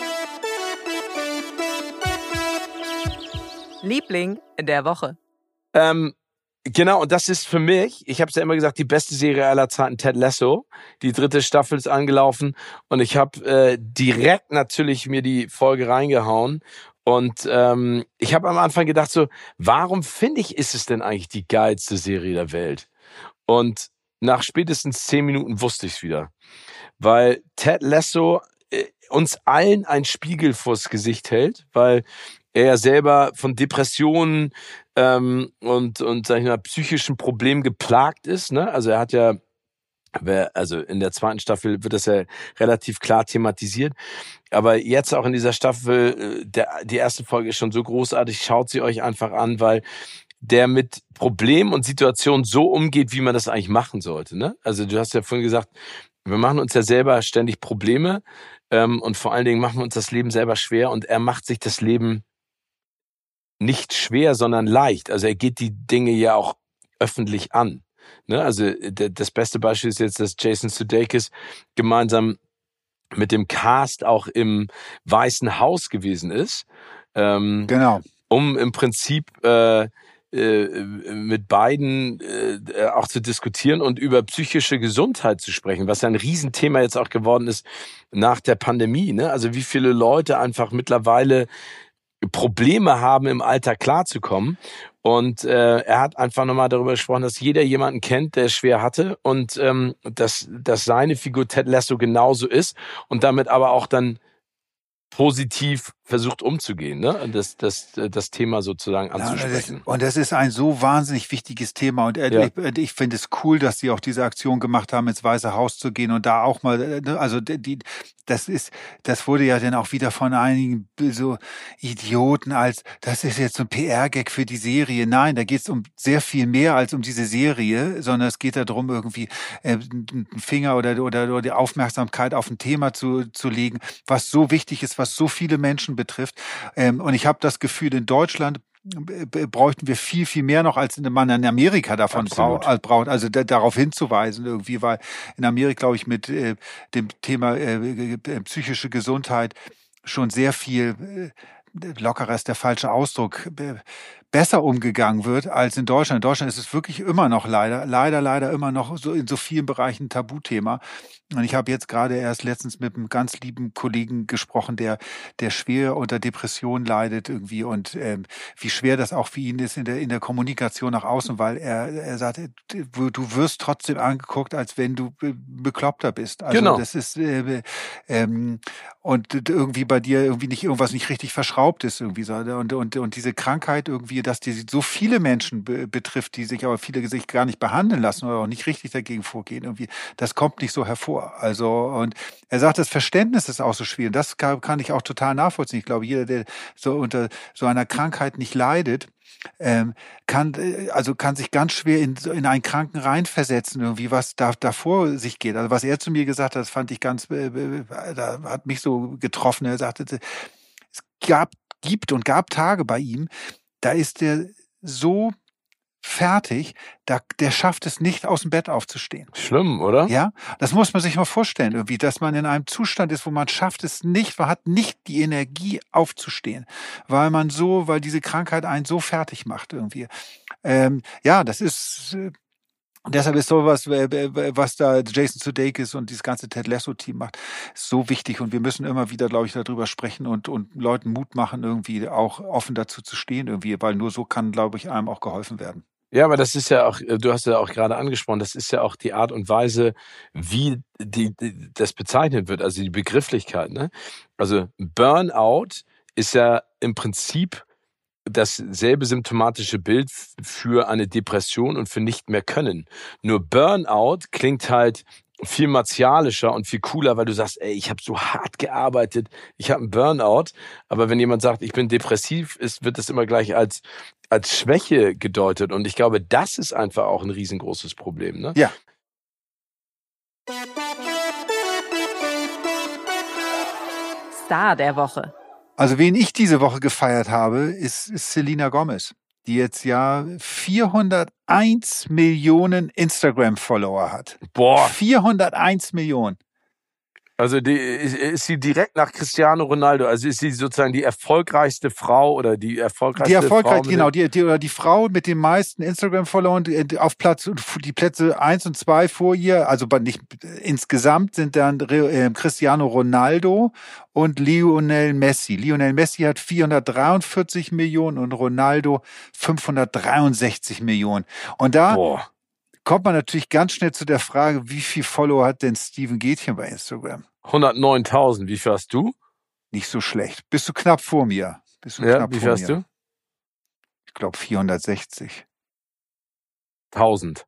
Speaker 3: Liebling der Woche.
Speaker 1: Ähm, genau, und das ist für mich, ich habe es ja immer gesagt, die beste Serie aller Zeiten, Ted Lasso. Die dritte Staffel ist angelaufen und ich habe äh, direkt natürlich mir die Folge reingehauen. Und ähm, ich habe am Anfang gedacht so, warum finde ich, ist es denn eigentlich die geilste Serie der Welt? Und nach spätestens zehn Minuten wusste ich es wieder. Weil Ted Lasso äh, uns allen ein Spiegel vors Gesicht hält, weil er ja selber von Depressionen ähm, und und sag ich mal psychischen Problemen geplagt ist, ne? Also er hat ja, also in der zweiten Staffel wird das ja relativ klar thematisiert, aber jetzt auch in dieser Staffel, der die erste Folge ist schon so großartig, schaut sie euch einfach an, weil der mit Problemen und Situationen so umgeht, wie man das eigentlich machen sollte, ne? Also du hast ja vorhin gesagt, wir machen uns ja selber ständig Probleme ähm, und vor allen Dingen machen wir uns das Leben selber schwer und er macht sich das Leben nicht schwer, sondern leicht. Also er geht die Dinge ja auch öffentlich an. Ne? Also das beste Beispiel ist jetzt, dass Jason Sudeikis gemeinsam mit dem Cast auch im Weißen Haus gewesen ist, ähm,
Speaker 2: Genau.
Speaker 1: um im Prinzip äh, äh, mit beiden äh, auch zu diskutieren und über psychische Gesundheit zu sprechen, was ja ein Riesenthema jetzt auch geworden ist nach der Pandemie. Ne? Also wie viele Leute einfach mittlerweile Probleme haben, im Alter klarzukommen. Und äh, er hat einfach nochmal darüber gesprochen, dass jeder jemanden kennt, der es schwer hatte und ähm, dass, dass seine Figur Ted Lasso genauso ist und damit aber auch dann positiv versucht umzugehen, ne? Und das, das, das Thema sozusagen anzusprechen.
Speaker 2: Ja, das, und das ist ein so wahnsinnig wichtiges Thema. Und äh,
Speaker 1: Ja.
Speaker 2: ich, ich finde es cool, dass sie auch diese Aktion gemacht haben, ins Weiße Haus zu gehen und da auch mal, also die, das ist, das wurde ja dann auch wieder von einigen so Idioten als, das ist jetzt so ein P R-Gag für die Serie. Nein, da geht es um sehr viel mehr als um diese Serie, sondern es geht darum, irgendwie äh, einen Finger oder, oder, oder die Aufmerksamkeit auf ein Thema zu, zu legen, was so wichtig ist, was so viele Menschen betrifft. Ähm, und ich habe das Gefühl, in Deutschland bräuchten wir viel, viel mehr noch, als man in Amerika davon braucht, braucht, also da, darauf hinzuweisen irgendwie, weil in Amerika, glaube ich, mit äh, dem Thema äh, psychische Gesundheit schon sehr viel, äh, lockerer ist der falsche Ausdruck, äh, besser umgegangen wird als in Deutschland. In Deutschland ist es wirklich immer noch leider, leider, leider immer noch so in so vielen Bereichen ein Tabuthema. Und ich habe jetzt gerade erst letztens mit einem ganz lieben Kollegen gesprochen, der der schwer unter Depression leidet irgendwie und ähm, wie schwer das auch für ihn ist in der in der Kommunikation nach außen, weil er er sagt, du, du wirst trotzdem angeguckt, als wenn du be- bekloppter bist. Also
Speaker 1: Genau.
Speaker 2: das ist äh, ähm, und irgendwie bei dir irgendwie nicht irgendwas nicht richtig verschraubt ist irgendwie so und und und diese Krankheit irgendwie, dass die so viele Menschen be- betrifft, die sich aber viele sich gar nicht behandeln lassen oder auch nicht richtig dagegen vorgehen irgendwie, das kommt nicht so hervor. Also, und er sagt, das Verständnis ist auch so schwierig. Das kann, kann ich auch total nachvollziehen. Ich glaube, jeder, der so unter so einer Krankheit nicht leidet, ähm, kann, äh, also kann sich ganz schwer in, in einen Kranken reinversetzen, irgendwie, was da, da vor sich geht. Also, was er zu mir gesagt hat, das fand ich ganz, äh, äh, da hat mich so getroffen. Er sagte, es gab, gibt und gab Tage bei ihm, da ist er so fertig, da, der schafft es nicht, aus dem Bett aufzustehen.
Speaker 1: Schlimm, oder?
Speaker 2: Ja, das muss man sich mal vorstellen, irgendwie, dass man in einem Zustand ist, wo man schafft es nicht, man hat nicht die Energie aufzustehen, weil man so, weil diese Krankheit einen so fertig macht irgendwie. Ähm, ja, das ist, äh, deshalb ist sowas, äh, was da Jason Sudeikis und dieses ganze Ted Lasso-Team macht, so wichtig und wir müssen immer wieder, glaube ich, darüber sprechen und, und Leuten Mut machen, irgendwie auch offen dazu zu stehen irgendwie, weil nur so kann, glaube ich, einem auch geholfen werden.
Speaker 1: Ja, aber das ist ja auch, du hast ja auch gerade angesprochen, das ist ja auch die Art und Weise, wie die, die das bezeichnet wird, also die Begrifflichkeit, ne? Also Burnout ist ja im Prinzip dasselbe symptomatische Bild für eine Depression und für nicht mehr können. Nur Burnout klingt halt viel martialischer und viel cooler, weil du sagst, ey, ich habe so hart gearbeitet, ich habe einen Burnout. Aber wenn jemand sagt, ich bin depressiv, ist, wird das immer gleich als als Schwäche gedeutet. Und ich glaube, das ist einfach auch ein riesengroßes Problem, ne?
Speaker 2: Ja.
Speaker 3: Star der Woche.
Speaker 2: Also wen ich diese Woche gefeiert habe, ist, ist Selena Gomez, die jetzt ja vierhunderteins Millionen Instagram-Follower hat.
Speaker 1: Boah.
Speaker 2: vierhunderteins Millionen.
Speaker 1: Also die, ist sie direkt nach Cristiano Ronaldo, also ist sie sozusagen die erfolgreichste Frau oder die erfolgreichste
Speaker 2: Die erfolgreich,
Speaker 1: Frau
Speaker 2: genau, die, die, oder die Frau mit den meisten Instagram-Followern auf Platz, die Plätze eins und zwei vor ihr, also nicht insgesamt sind dann äh, Cristiano Ronaldo und Lionel Messi. Lionel Messi hat vierhundertdreiundvierzig Millionen und Ronaldo fünfhundertdreiundsechzig Millionen. Und da
Speaker 1: Boah.
Speaker 2: kommt man natürlich ganz schnell zu der Frage, wie viel Follower hat denn Steven Gätchen bei Instagram?
Speaker 1: hundertneuntausend, wie viel hast du?
Speaker 2: Nicht so schlecht. Bist du knapp vor mir? Bist du
Speaker 1: Ja,
Speaker 2: knapp
Speaker 1: wie
Speaker 2: vor
Speaker 1: viel hast
Speaker 2: mir?
Speaker 1: du?
Speaker 2: Ich glaube vierhundertsechzig.
Speaker 1: tausend.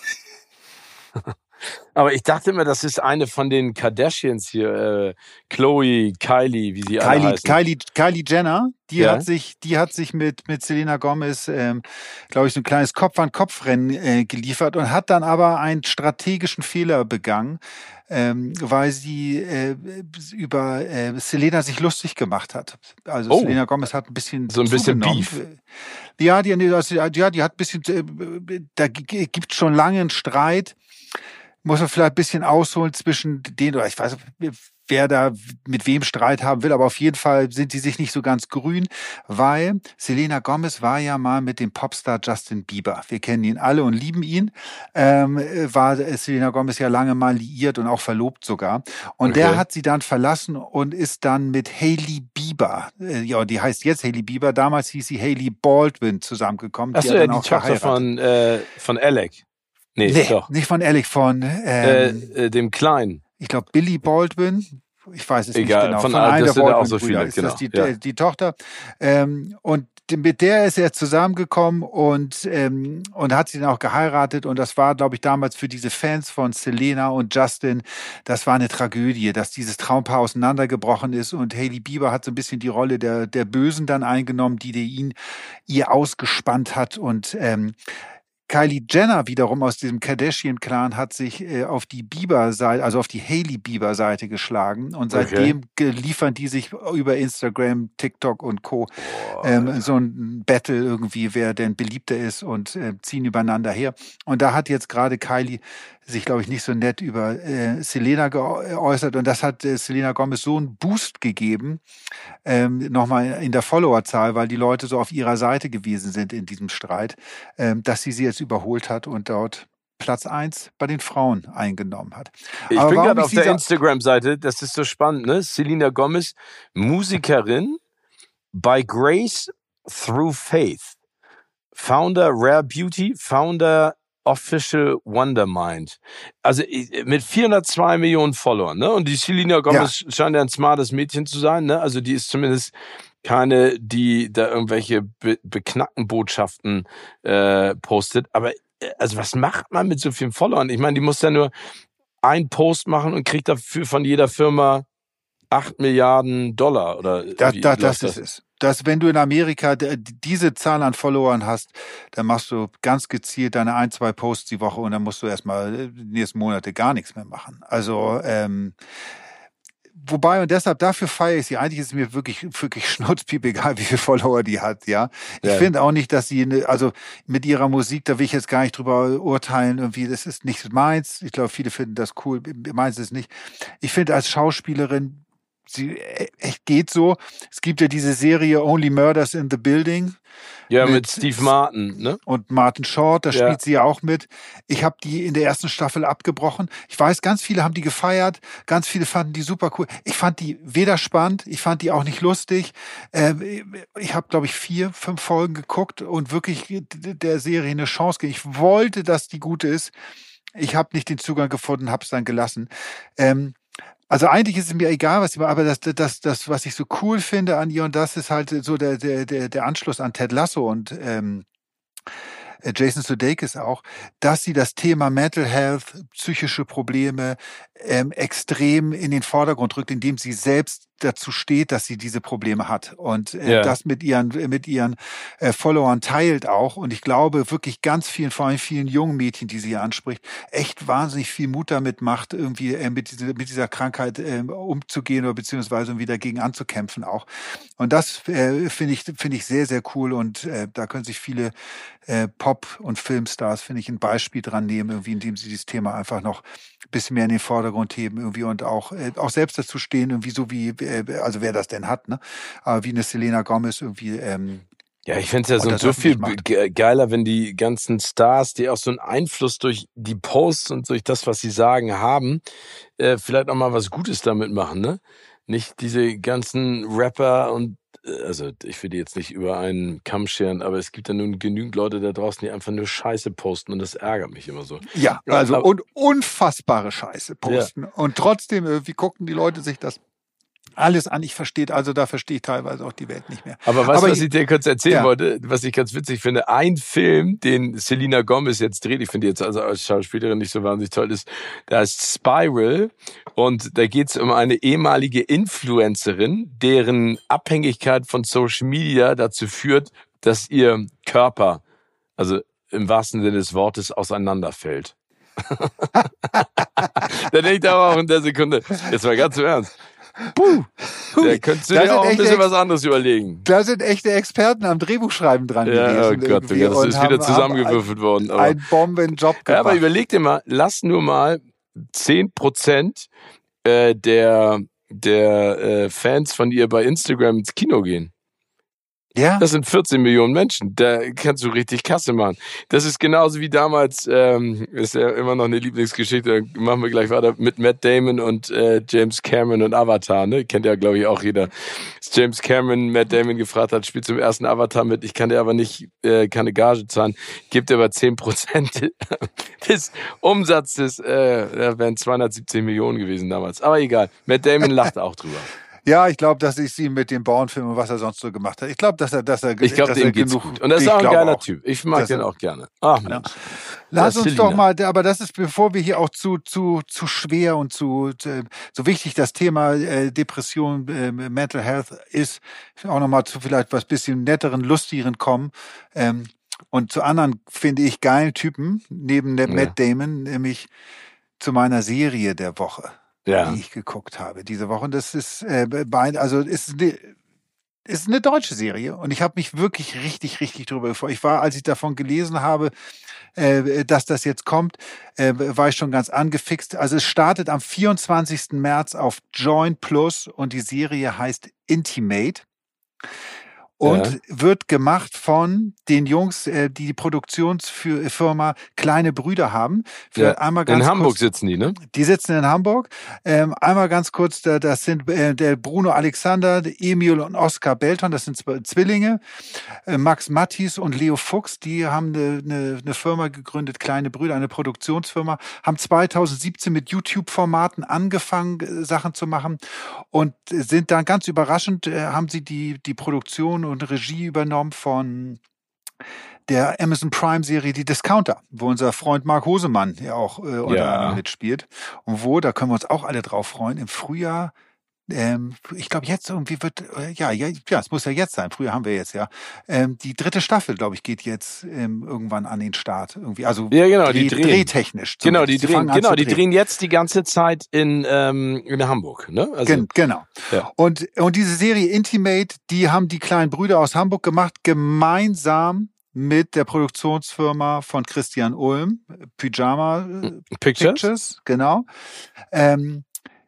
Speaker 1: Aber ich dachte immer, das ist eine von den Kardashians hier, äh, Chloe, Kylie, wie sie alle
Speaker 2: Kylie,
Speaker 1: heißen.
Speaker 2: Kylie, Kylie Jenner, die
Speaker 1: Ja.
Speaker 2: hat sich, die hat sich mit mit Selena Gomez, ähm, glaube ich, so ein kleines Kopf-an-Kopf-Rennen äh, geliefert und hat dann aber einen strategischen Fehler begangen, ähm, weil sie äh, über äh, Selena sich lustig gemacht hat. Also
Speaker 1: Oh.
Speaker 2: Selena Gomez hat ein bisschen
Speaker 1: So ein bisschen
Speaker 2: zugenommen.
Speaker 1: Beef.
Speaker 2: Ja, die, also, ja, die hat ein bisschen, äh, da g- gibt schon lange einen Streit. Muss man vielleicht ein bisschen ausholen zwischen denen, oder ich weiß nicht, wer da mit wem Streit haben will, aber auf jeden Fall sind die sich nicht so ganz grün, weil Selena Gomez war ja mal mit dem Popstar Justin Bieber. Wir kennen ihn alle und lieben ihn. Ähm, war Selena Gomez ja lange mal liiert und auch verlobt sogar. Und
Speaker 1: Okay.
Speaker 2: der hat sie dann verlassen und ist dann mit Hailey Bieber, äh, ja, die heißt jetzt Hailey Bieber, damals hieß sie Hailey Baldwin zusammengekommen.
Speaker 1: Achso,
Speaker 2: hat
Speaker 1: ja,
Speaker 2: dann
Speaker 1: die
Speaker 2: auch
Speaker 1: Tochter
Speaker 2: geheiratet.
Speaker 1: von, äh, von Alec. Nee,
Speaker 2: Nee,
Speaker 1: doch.
Speaker 2: nicht von Alec, von ähm,
Speaker 1: Äh, äh, dem Kleinen.
Speaker 2: ich glaube, Billy Baldwin, ich weiß es
Speaker 1: Egal,
Speaker 2: nicht genau,
Speaker 1: von-
Speaker 2: von,
Speaker 1: ah,
Speaker 2: einer
Speaker 1: das
Speaker 2: der
Speaker 1: sind ja auch so
Speaker 2: Baldwin-Brüder
Speaker 1: viele,
Speaker 2: ist das die,
Speaker 1: genau, ja.
Speaker 2: die Tochter. Ähm, und mit der ist er zusammengekommen und, ähm, und hat sie dann auch geheiratet. Und das war, glaube ich, damals für diese Fans von Selena und Justin, das war eine Tragödie, dass dieses Traumpaar auseinandergebrochen ist. Und Hailey Bieber hat so ein bisschen die Rolle der, der Bösen dann eingenommen, die der ihn ihr ausgespannt hat. Und ähm, Kylie Jenner wiederum aus diesem Kardashian-Clan hat sich äh, auf die Bieber-Seite, also auf die Hailey-Bieber-Seite geschlagen und seitdem ge- liefern die sich über Instagram, TikTok und Co. ähm, so ein Battle irgendwie, wer denn beliebter ist und äh, ziehen übereinander her. Und da hat jetzt gerade Kylie sich, glaube ich, nicht so nett über äh, Selena geäußert und das hat äh, Selena Gomez so einen Boost gegeben, ähm, nochmal in der Followerzahl, weil die Leute so auf ihrer Seite gewesen sind in diesem Streit, ähm, dass sie sie jetzt überholt hat und dort Platz eins bei den Frauen eingenommen hat.
Speaker 1: Ich
Speaker 2: Aber
Speaker 1: bin
Speaker 2: warum
Speaker 1: gerade
Speaker 2: ich
Speaker 1: auf der
Speaker 2: dieser-
Speaker 1: Instagram-Seite, das ist so spannend, ne? Selena Gomez, Musikerin, by Grace Through Faith, Founder Rare Beauty, Founder Official Wondermind. Also ich- mit vierhundertzwei Millionen Followern, ne? Und die Selena Gomez scheint ja ein smartes Mädchen zu sein, ne? Also die ist zumindest keine, die da irgendwelche be beknackten Botschaften äh, postet. Aber äh, also was macht man mit so vielen Followern? Ich meine, die muss ja nur einen Post machen und kriegt dafür von jeder Firma acht Milliarden Dollar oder
Speaker 2: Da,
Speaker 1: wie
Speaker 2: da,
Speaker 1: läuft
Speaker 2: das ist es. Dass, wenn du in Amerika d- diese Zahl an Followern hast, dann machst du ganz gezielt deine ein, zwei Posts die Woche und dann musst du erstmal die nächsten Monate gar nichts mehr machen. Also, ähm, wobei, und deshalb, dafür feiere ich sie. Eigentlich ist es mir wirklich, wirklich schnurzpiep egal, wie viele Follower die hat, ja. Ich
Speaker 1: Ja.
Speaker 2: finde auch nicht, dass sie, eine, also mit ihrer Musik, da will ich jetzt gar nicht drüber urteilen, irgendwie, das ist nicht meins. Ich glaube, viele finden das cool, meins ist nicht. Ich finde, als Schauspielerin sie echt geht so. Es gibt ja diese Serie Only Murders in the Building.
Speaker 1: Ja, mit, mit Steve Martin, ne?
Speaker 2: Und Martin Short, da
Speaker 1: ja.
Speaker 2: spielt sie ja auch mit. Ich habe die in der ersten Staffel abgebrochen. Ich weiß, ganz viele haben die gefeiert, ganz viele fanden die super cool. Ich fand die weder spannend, ich fand die auch nicht lustig. Ich habe, glaube ich, vier, fünf Folgen geguckt und wirklich der Serie eine Chance gegeben. Ich wollte, dass die gut ist. Ich habe nicht den Zugang gefunden, habe es dann gelassen. Ähm, Also eigentlich ist es mir egal, was ich mache, aber das, das, das, was ich so cool finde an ihr, und das ist halt so der, der, der, der Anschluss an Ted Lasso und ähm, Jason Sudeikis auch, dass sie das Thema Mental Health, psychische Probleme ähm, extrem in den Vordergrund rückt, indem sie selbst dazu steht, dass sie diese Probleme hat und äh, ja. das mit ihren mit ihren äh, Followern teilt auch. Und ich glaube wirklich ganz vielen, vor allem vielen jungen Mädchen, die sie hier anspricht, echt wahnsinnig viel Mut damit macht, irgendwie äh, mit, dieser, mit dieser Krankheit äh, umzugehen oder beziehungsweise irgendwie dagegen anzukämpfen auch. Und das äh, finde ich finde ich sehr, sehr cool. Und äh, da können sich viele äh, Pop- und Filmstars, finde ich, ein Beispiel dran nehmen, irgendwie, indem sie dieses Thema einfach noch ein bisschen mehr in den Vordergrund heben irgendwie und auch äh, auch selbst dazu stehen, irgendwie so wie äh, also wer das denn hat, ne? Aber wie eine Selena Gomez irgendwie. Ähm,
Speaker 1: ja, ich finde es ja so, so viel ge- geiler, wenn die ganzen Stars, die auch so einen Einfluss durch die Posts und durch das, was sie sagen, haben, äh, vielleicht auch mal was Gutes damit machen, ne? Nicht diese ganzen Rapper und also ich will die jetzt nicht über einen Kamm scheren, aber es gibt ja nun genügend Leute da draußen, die einfach nur Scheiße posten und das ärgert mich immer so.
Speaker 2: Ja, also aber, und unfassbare Scheiße posten. Ja. Und trotzdem, wie gucken die Leute sich das alles an? Ich verstehe, also da verstehe ich teilweise auch die Welt nicht mehr.
Speaker 1: Aber weißt du, was ich dir kurz erzählen ja. wollte, was ich ganz witzig finde? Ein Film, den Selena Gomez jetzt dreht, ich finde jetzt also als Schauspielerin nicht so wahnsinnig toll, ist, da ist Spiral und da geht es um eine ehemalige Influencerin, deren Abhängigkeit von Social Media dazu führt, dass ihr Körper, also im wahrsten Sinne des Wortes, auseinanderfällt. Da denke ich aber auch in der Sekunde, jetzt mal ganz im Ernst, Puh, da könntest du dir auch ein bisschen was anderes überlegen.
Speaker 2: Da sind echte Experten am Drehbuchschreiben dran
Speaker 1: ja,
Speaker 2: gewesen.
Speaker 1: Oh Gott, ja, das ist haben, wieder zusammengewürfelt
Speaker 2: ein,
Speaker 1: worden. Aber,
Speaker 2: ein Bombenjob gemacht.
Speaker 1: Ja, aber überleg dir mal, lass nur mal zehn Prozent äh, der, der äh, Fans von ihr bei Instagram ins Kino gehen.
Speaker 2: Ja.
Speaker 1: Das sind vierzehn Millionen Menschen. Da kannst du richtig Kasse machen. Das ist genauso wie damals, ähm, ist ja immer noch eine Lieblingsgeschichte, machen wir gleich weiter, mit Matt Damon und äh, James Cameron und Avatar, ne? Kennt ja, glaube ich, auch jeder. Dass James Cameron Matt Damon gefragt hat, spielt zum ersten Avatar mit, ich kann dir aber nicht äh, keine Gage zahlen, gibt dir aber zehn Prozent des Umsatzes, äh, da wären zweihundertsiebzehn Millionen gewesen damals. Aber egal, Matt Damon lacht auch drüber.
Speaker 2: Ja, ich glaube, dass ich sie mit dem Bauernfilm und was er sonst so gemacht hat. Ich glaube, dass er, dass er,
Speaker 1: ich glaube, dem geht's gut. Und das ist auch ein geiler auch, Typ. Ich mag den auch gerne. Ach,
Speaker 2: ja. Lass uns Selina. doch mal, aber das ist, bevor wir hier auch zu zu zu schwer und zu, zu so wichtig das Thema äh, Depression, äh, Mental Health ist, auch nochmal zu vielleicht was bisschen netteren, lustigeren kommen. Ähm, und zu anderen, finde ich, geilen Typen, neben der ja. Matt Damon, nämlich zu meiner Serie der Woche. Ja. Die ich geguckt habe diese Woche. Und das ist äh, bei, also ist eine, ist eine deutsche Serie und ich habe mich wirklich richtig, richtig drüber gefreut. Ich war, als ich davon gelesen habe, äh, dass das jetzt kommt, äh, war ich schon ganz angefixt. Also es startet am vierundzwanzigsten März auf Join Plus und die Serie heißt Intimate. Und ja. wird gemacht von den Jungs, die die Produktionsfirma Kleine Brüder haben.
Speaker 1: Ja. Einmal ganz in Hamburg kurz, sitzen die, ne?
Speaker 2: Die sitzen in Hamburg. Ähm, einmal ganz kurz, das sind äh, der Bruno Alexander, Emil und Oskar Belton, das sind Zwillinge. Äh, Max Mattis und Leo Fuchs, die haben eine, eine, eine Firma gegründet, Kleine Brüder, eine Produktionsfirma, haben zweitausendsiebzehn mit YouTube-Formaten angefangen, Sachen zu machen und sind dann ganz überraschend, äh, haben sie die, die Produktion und Regie übernommen von der Amazon Prime Serie Die Discounter, wo unser Freund Mark Hosemann ja auch äh, unter ja. anderem mitspielt. Und wo, da können wir uns auch alle drauf freuen, im Frühjahr, ähm, ich glaube jetzt irgendwie wird, äh, ja, ja, ja, es muss ja jetzt sein, früher haben wir jetzt ja, ähm, die dritte Staffel, glaube ich, geht jetzt ähm, irgendwann an den Start irgendwie, also
Speaker 1: ja, genau,
Speaker 2: dreh,
Speaker 1: die drehen.
Speaker 2: drehtechnisch.
Speaker 1: Genau, die drehen, genau, die drehen jetzt die ganze Zeit in, ähm, in Hamburg, ne?
Speaker 2: Also, Gen- genau. Ja. Und, und diese Serie Intimate, die haben die kleinen Brüder aus Hamburg gemacht, gemeinsam mit der Produktionsfirma von Christian Ulm, Pyjama
Speaker 1: Pictures,
Speaker 2: Pictures genau. Ähm,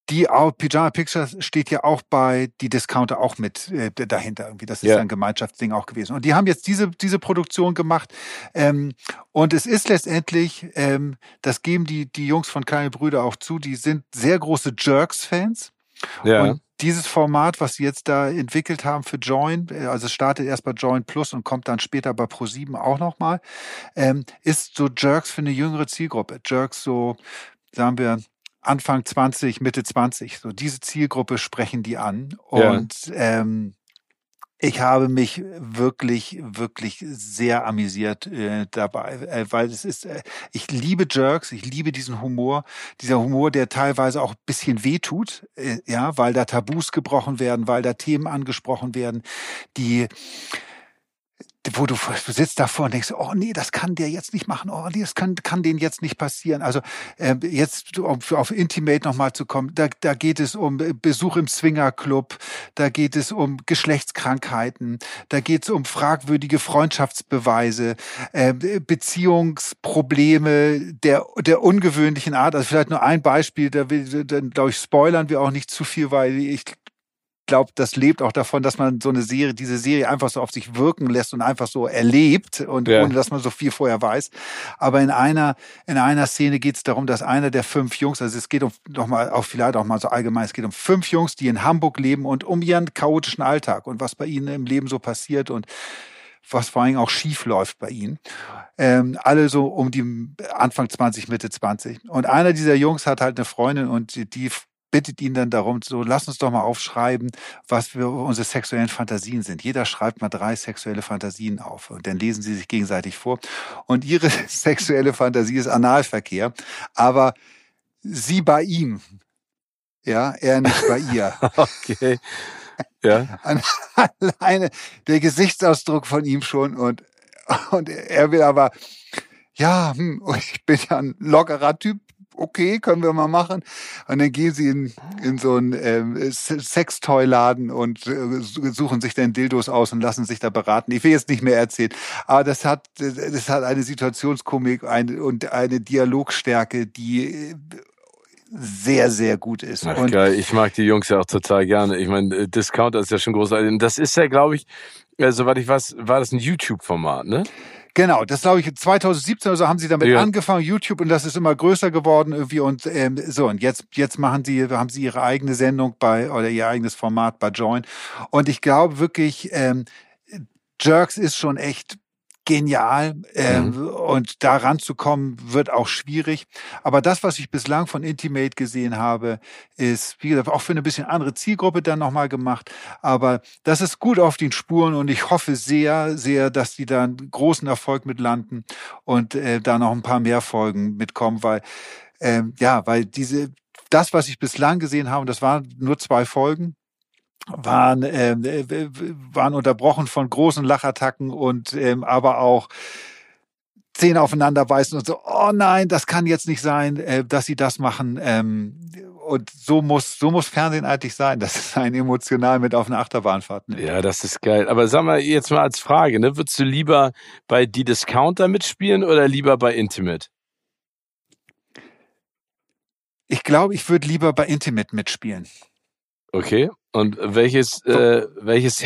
Speaker 2: die auch, Pyjama Pictures steht ja auch bei die Discounter auch mit äh, dahinter irgendwie. Das ist
Speaker 1: Ja.
Speaker 2: ein Gemeinschaftsding auch gewesen. Und die haben jetzt diese diese Produktion gemacht. Ähm, und es ist letztendlich, ähm, das geben die die Jungs von Kleine Brüder auch zu, die sind sehr große Jerks-Fans.
Speaker 1: Ja.
Speaker 2: Und dieses Format, was sie jetzt da entwickelt haben für Join, also es startet erst bei Join Plus und kommt dann später bei ProSieben auch nochmal, ähm, ist so Jerks für eine jüngere Zielgruppe. Jerks so, sagen wir, Anfang zwanzig, Mitte zwanzig. So diese Zielgruppe sprechen die an. Und ja. ähm, ich habe mich wirklich, wirklich sehr amüsiert äh, dabei, äh, weil es ist, äh, ich liebe Jerks, ich liebe diesen Humor, dieser Humor, der teilweise auch ein bisschen wehtut, äh, ja, weil da Tabus gebrochen werden, weil da Themen angesprochen werden, die wo du, du sitzt davor und denkst, oh nee, das kann der jetzt nicht machen, oh nee, das kann, kann denen jetzt nicht passieren. Also äh, jetzt um auf Intimate nochmal zu kommen, da, da geht es um Besuch im Swingerclub, da geht es um Geschlechtskrankheiten, da geht es um fragwürdige Freundschaftsbeweise, äh, Beziehungsprobleme der, der ungewöhnlichen Art. Also vielleicht nur ein Beispiel, da will, dann glaube ich, spoilern wir auch nicht zu viel, weil ich glaube, das lebt auch davon, dass man so eine Serie, diese Serie einfach so auf sich wirken lässt und einfach so erlebt und ja. ohne, dass man so viel vorher weiß. Aber in einer in einer Szene geht es darum, dass einer der fünf Jungs, also es geht um nochmal auch vielleicht auch mal so allgemein, es geht um fünf Jungs, die in Hamburg leben und um ihren chaotischen Alltag und was bei ihnen im Leben so passiert und was vor allem auch schief läuft bei ihnen. Ähm, alle so um die Anfang zwanzig, Mitte zwanzig. Und einer dieser Jungs hat halt eine Freundin und die, die bittet ihn dann darum, so lass uns doch mal aufschreiben, was für unsere sexuellen Fantasien sind. Jeder schreibt mal drei sexuelle Fantasien auf und dann lesen sie sich gegenseitig vor. Und ihre sexuelle Fantasie ist Analverkehr, aber sie bei ihm. Ja, er nicht bei ihr.
Speaker 1: Okay. Ja.
Speaker 2: Alleine der Gesichtsausdruck von ihm schon und, und er will aber, ja, hm, ich bin ja ein lockerer Typ. Okay, können wir mal machen. Und dann gehen sie in, in so einen ähm, Sextoy-Laden und äh, suchen sich dann Dildos aus und lassen sich da beraten. Ich will jetzt nicht mehr erzählen, aber das hat, das hat eine Situationskomik eine, und eine Dialogstärke, die sehr, sehr gut ist.
Speaker 1: Ach,
Speaker 2: und
Speaker 1: geil. Ich mag die Jungs ja auch total gerne. Ich meine, Discounter ist ja schon großartig. Und das ist ja, glaube ich, äh, soweit ich weiß, war das ein YouTube-Format, ne?
Speaker 2: Genau, das glaube ich zwanzig siebzehn oder so haben sie damit
Speaker 1: ja.
Speaker 2: angefangen, YouTube, und das ist immer größer geworden irgendwie und ähm, so und jetzt jetzt machen sie haben sie ihre eigene Sendung bei oder ihr eigenes Format bei Join und ich glaube wirklich ähm, Jerks ist schon echt genial ähm, mhm. und da ranzukommen wird auch schwierig. Aber das, was ich bislang von Intimate gesehen habe, ist, wie gesagt, auch für eine bisschen andere Zielgruppe dann nochmal gemacht. Aber das ist gut auf den Spuren und ich hoffe sehr, sehr, dass die da einen großen Erfolg mit landen und äh, da noch ein paar mehr Folgen mitkommen, weil ähm, ja, weil diese das, was ich bislang gesehen habe, das waren nur zwei Folgen, waren ähm, waren unterbrochen von großen Lachattacken und ähm, aber auch Zähne aufeinander beißen und so, oh nein, das kann jetzt nicht sein, äh, dass sie das machen. Ähm, und so muss so muss Fernsehen eigentlich sein, dass es einen emotional mit auf eine Achterbahnfahrt nimmt.
Speaker 1: Ja, das ist geil. Aber sag mal jetzt mal als Frage, ne, würdest du lieber bei Die Discounter mitspielen oder lieber bei Intimate?
Speaker 2: Ich glaube, ich würde lieber bei Intimate mitspielen.
Speaker 1: Okay. Und welches, so. äh, welches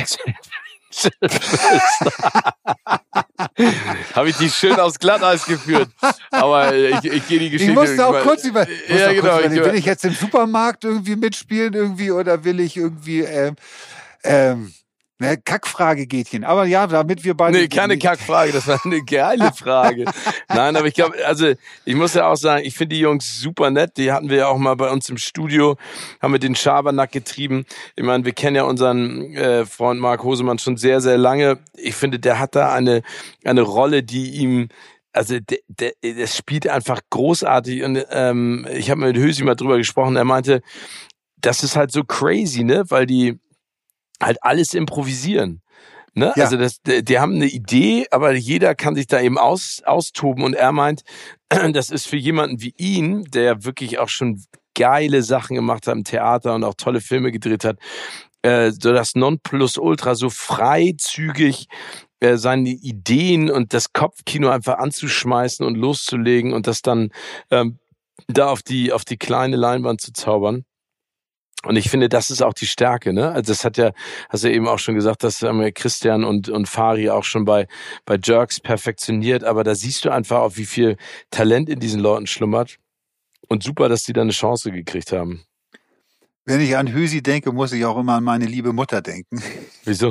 Speaker 1: habe ich die schön aufs Glatteis geführt. Aber ich, ich gehe die Geschichte.
Speaker 2: Ich musste auch kurz über,
Speaker 1: ja, genau,
Speaker 2: kurz über will ich jetzt im Supermarkt irgendwie mitspielen irgendwie oder will ich irgendwie ähm, ähm, Ne, Kackfrage geht hin. Aber ja, damit wir beide...
Speaker 1: Nee, keine Kackfrage, das war eine geile Frage. Nein, aber ich glaube, also ich muss ja auch sagen, ich finde die Jungs super nett. Die hatten wir ja auch mal bei uns im Studio, haben wir den Schabernack getrieben. Ich meine, wir kennen ja unseren äh, Freund Marc Hosemann schon sehr, sehr lange. Ich finde, der hat da eine eine Rolle, die ihm... Also der, der, das spielt einfach großartig. Und ähm, ich habe mit Hösi mal drüber gesprochen. Er meinte, das ist halt so crazy, ne? Weil die halt alles improvisieren. Ne? Ja. Also das, die, die haben eine Idee, aber jeder kann sich da eben aus, austoben. Und er meint, das ist für jemanden wie ihn, der wirklich auch schon geile Sachen gemacht hat im Theater und auch tolle Filme gedreht hat, äh, so das Nonplusultra, so freizügig äh, seine Ideen und das Kopfkino einfach anzuschmeißen und loszulegen und das dann ähm, da auf die auf die kleine Leinwand zu zaubern. Und ich finde, das ist auch die Stärke, ne? Also das hat ja, hast du ja eben auch schon gesagt, das haben ja Christian und, und Fari auch schon bei, bei Jerks perfektioniert. Aber da siehst du einfach auch, wie viel Talent in diesen Leuten schlummert. Und super, dass die da eine Chance gekriegt haben.
Speaker 2: Wenn ich an Hüsi denke, muss ich auch immer an meine liebe Mutter denken.
Speaker 1: Wieso?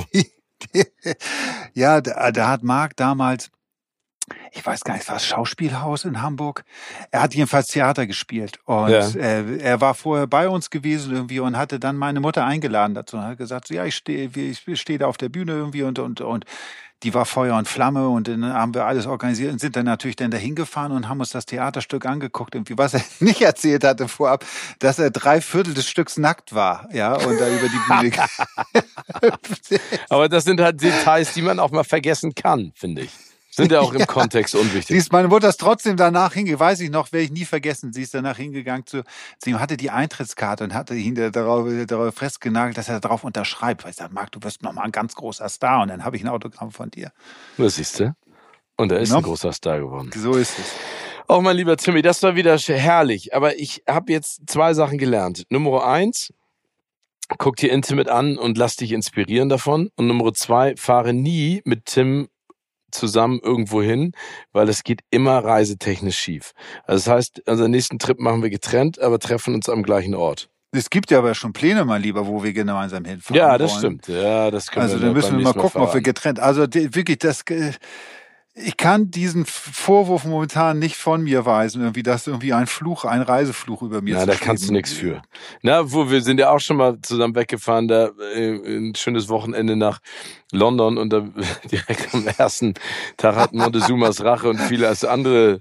Speaker 2: Ja, da, da hat Marc damals, ich weiß gar nicht, war das Schauspielhaus in Hamburg? Er hat jedenfalls Theater gespielt und
Speaker 1: Ja.
Speaker 2: äh, er war vorher bei uns gewesen irgendwie und hatte dann meine Mutter eingeladen dazu und hat gesagt, so, ja, ich stehe ich stehe da auf der Bühne irgendwie und und und die war Feuer und Flamme und dann haben wir alles organisiert und sind dann natürlich dann dahin gefahren und haben uns das Theaterstück angeguckt, irgendwie, was er nicht erzählt hatte vorab, dass er drei Viertel des Stücks nackt war, ja, und da über die Bühne.
Speaker 1: Aber das sind halt Details, die man auch mal vergessen kann, finde ich. Sind ja auch im
Speaker 2: Ja.
Speaker 1: Kontext unwichtig.
Speaker 2: Siehst, meine Mutter ist trotzdem danach hingegangen, weiß ich noch, werde ich nie vergessen, sie ist danach hingegangen zu, zu ihm, hatte die Eintrittskarte und hatte ihn darauf, darauf festgenagelt, dass er darauf unterschreibt, weil ich sage, Marc, du wirst nochmal ein ganz großer Star und dann habe ich ein Autogramm von dir.
Speaker 1: Das siehst du. Und er ist
Speaker 2: No?
Speaker 1: ein großer Star geworden.
Speaker 2: So ist es.
Speaker 1: Auch mein lieber Timmy, das war wieder herrlich. Aber ich habe jetzt zwei Sachen gelernt. Nummer eins, guck dir Intimate an und lass dich inspirieren davon. Und Nummer zwei, fahre nie mit Tim zusammen irgendwo hin, weil es geht immer reisetechnisch schief. Also das heißt, unseren nächsten Trip machen wir getrennt, aber treffen uns am gleichen Ort.
Speaker 2: Es gibt ja aber schon Pläne, mein Lieber, wo wir gemeinsam hinfahren
Speaker 1: Ja, das
Speaker 2: wollen.
Speaker 1: stimmt. Ja, das können
Speaker 2: Also
Speaker 1: wir
Speaker 2: dann müssen
Speaker 1: beim
Speaker 2: wir mal
Speaker 1: nächsten
Speaker 2: gucken, ob wir
Speaker 1: verraten.
Speaker 2: getrennt, also die, wirklich das, äh, ich kann diesen Vorwurf momentan nicht von mir weisen, irgendwie, dass irgendwie ein Fluch, ein Reisefluch über mir
Speaker 1: Na,
Speaker 2: zu
Speaker 1: da kannst du
Speaker 2: schweben.
Speaker 1: nichts für. Na, wo wir sind ja auch schon mal zusammen weggefahren, da äh, ein schönes Wochenende nach London und da direkt am ersten Tag hat Montezumas Rache und viele als andere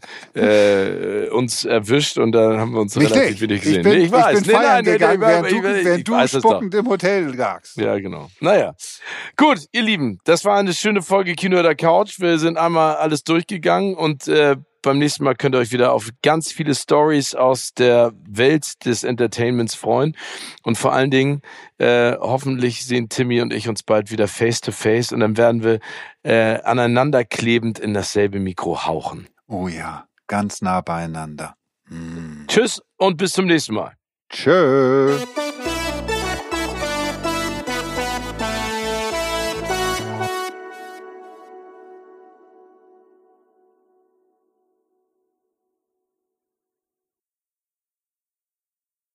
Speaker 1: äh, uns erwischt und da haben wir uns
Speaker 2: Nicht
Speaker 1: relativ
Speaker 2: ich.
Speaker 1: wenig
Speaker 2: Ich
Speaker 1: gesehen.
Speaker 2: bin,
Speaker 1: Nee,
Speaker 2: ich bin
Speaker 1: Nee,
Speaker 2: feiern
Speaker 1: nein, nee,
Speaker 2: gegangen,
Speaker 1: nee,
Speaker 2: während
Speaker 1: ich-
Speaker 2: du,
Speaker 1: ich-
Speaker 2: während
Speaker 1: ich
Speaker 2: du
Speaker 1: weiß das doch.
Speaker 2: spuckend im Hotel lagst.
Speaker 1: Ja, genau. Naja. Gut, ihr Lieben, das war eine schöne Folge Kino oder Couch. Wir sind einmal alles durchgegangen und äh, beim nächsten Mal könnt ihr euch wieder auf ganz viele Stories aus der Welt des Entertainments freuen. Und vor allen Dingen, äh, hoffentlich sehen Timmy und ich uns bald wieder face to face und dann werden wir äh, aneinander klebend in dasselbe Mikro hauchen.
Speaker 2: Oh ja, ganz nah beieinander. Mm.
Speaker 1: Tschüss und bis zum nächsten Mal.
Speaker 2: Tschö.